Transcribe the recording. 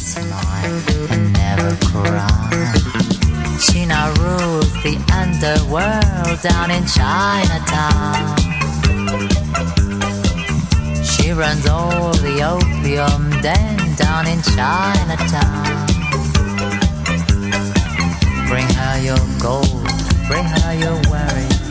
smile and never cry. She now rules the underworld down in Chinatown. She runs all the opium den down in Chinatown. Bring her your gold, bring her your worries.